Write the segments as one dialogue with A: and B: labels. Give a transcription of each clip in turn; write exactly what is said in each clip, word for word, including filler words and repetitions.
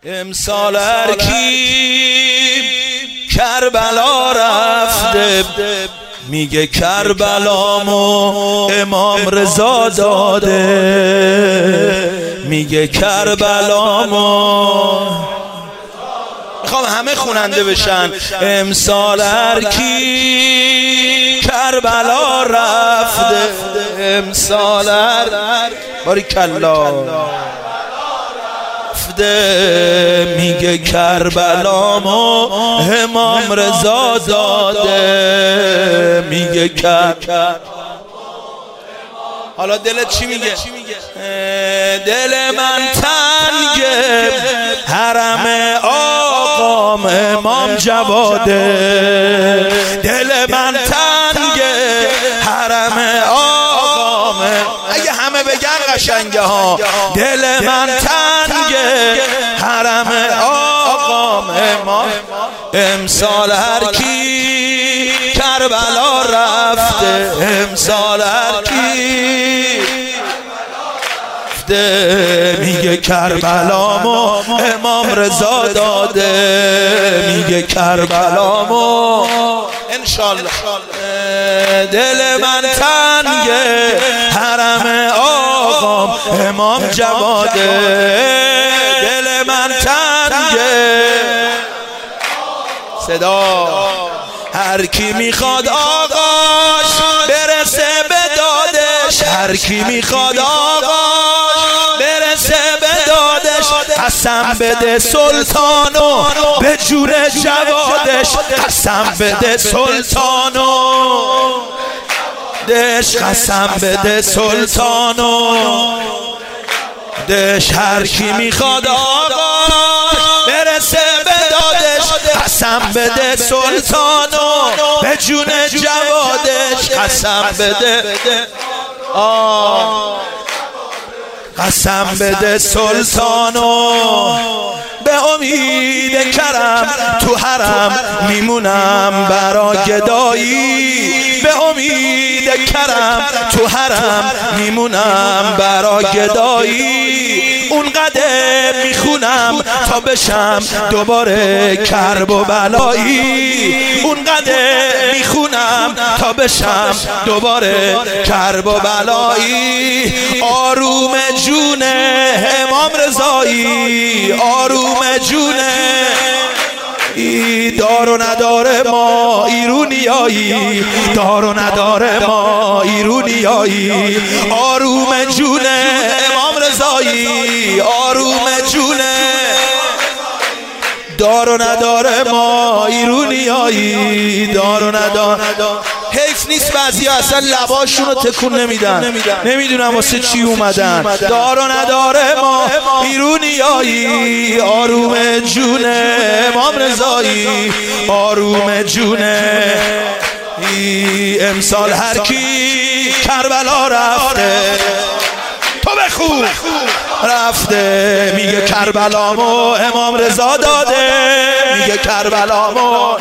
A: امسال هر کی کربلا رفته میگه کربلامو امام رضا داده، میگه کربلامو. میخوام همه خوننده بشن. امسال هر کی کربلا رفته، امسال هر باریکالله میگه کربلامو امام رضا داده، میگه کربلامو. حالا دلت چی میگه؟ دل من تنگه حرم آقام امام جواده، دل من تنگه حرم آقام. اگه همه بگن قشنگه ها. دل من تنگه حرم آقام امام. امسال هر کی کربلا رفته، امسال هر کی میگه کربلامو امام رضا داده، میگه کربلامو انشالله. دل من تنگه حرم آقام امام جواده، دل من تنگه. صدا هر کی میخواد آقاش برسه به دادش، هر کی میخواد آقاش برسه به دادش، قسم بده سلطانو به جون جوادش، قسم بده سلطانو دش، قسم بده سلطانو دش. هر کی میخواد آقاش برسه به دادش، قسم بده سلطانو به جون جوادش، قسم بده آه قسم بده سلطانو. به امید کرم تو حرم میمونم برا گدایی، به امید کرم تو حرم میمونم برا گدایی. اون قدر میخونم تا بشم دوباره کرب و بلایی، اون قدر میخونم تا بشم دوباره کرب و بلایی. آروم جونه امام رضایی، آروم جونه دار و نداره ما ایرونیایی، دار و نداره ما ایرونیایی. آروم جونه امام رضایی، آروم جونه دار و نداره ما ایرونیایی، دار و نداره. حیف نیست بعضی اصلا لباشون رو تکون نمیدن، نمیدونم واسه چی اومدن. دار و نداره ما ایرونیایی، آروم جونه امام رضایی، آروم جونه. امسال هر کی کربلا رفته، تو بخون رفته، میگه کربلامو امام رضا داده، میگه کربلامو.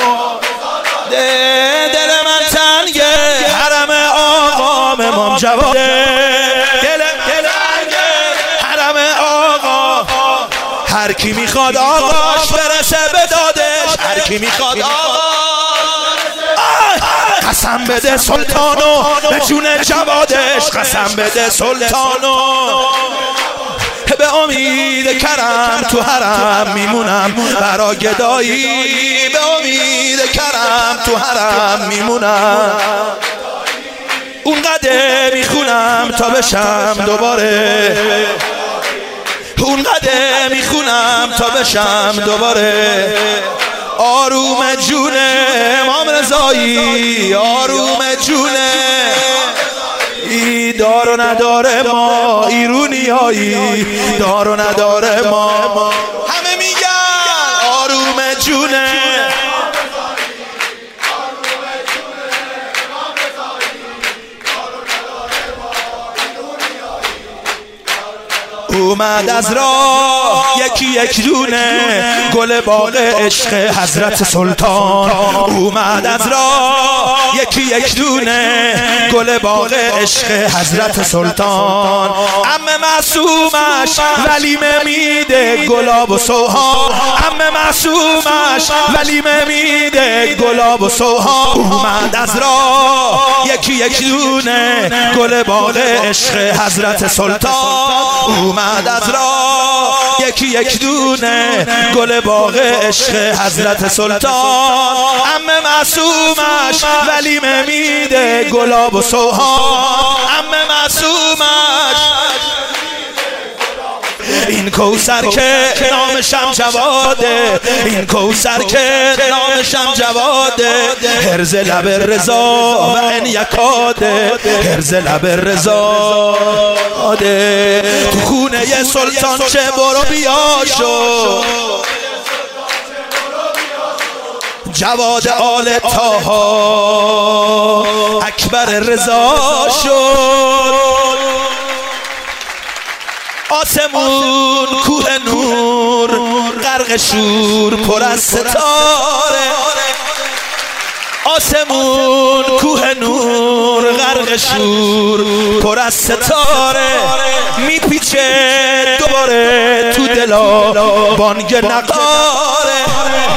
A: دل من تنگه حرم آقام امام جواده، دل تنگه حرم آقا. هر کی میخواد آقاش برسه به دادش، هر کی میخواد آقا قسم بده سلطانو به جون جوادش، قسم بده سلطانو. به امید کرم تو حرم میمونم برا گدایی، به امید کرم تو حرم میمونم. اونقدر میخونم تا بشم دوباره، اونقدر میخونم تا بشم دوباره. آروم جونه امام رضایی، آروم جونه دار و نداره ما ایرونیایی، دار و نداره ما. همه میگن آروم جونه اومد از راه یکی یک دونه گل باغ عشق حضرت سلطان. اومد از راه یکی یک دونه گل باغ عشق حضرت سلطان. عمه معصومش ولیمه میده گلاب و سوها. عمه معصومش ولیمه میده گلاب و سوها. اومد از راه یکی یک دونه گل باغ عشق حضرت سلطان. اومد از راه یکی یک دونه گل باغ عشق حضرت سلطان. عمه معصومش ولیمه میده گلاب و سوها. عمه معصومش این کوثر که نامشم جواده، این کوثر که نامشم جواده، هرز لب رضا و ان یکاده، هرز لب رضا ده. تو خونه ی سلطان چه برو بیا شو، جواد آل طاها اکبر رضا شد. آسمون کوه نور غرق شور پر از ستاره. آسمون کوه نور غرق شور پر از ستاره. میپیچه دوباره تو دلا بانگ نقاره.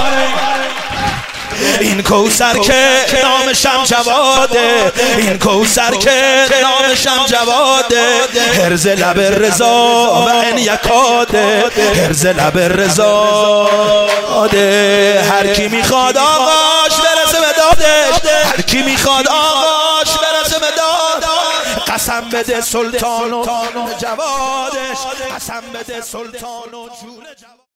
A: این کوثر که نامشم جواده، این کوثر که نامشم جواده، هرز لب رضا و ان یکاده، هرز لب رضا ده. هر کی میخواد آقاش برسه به دادش، هر کی میخواد آقاش برسه به دادش. قسم بده سلطان و جوادش، قسم بده سلطان و جون جواد.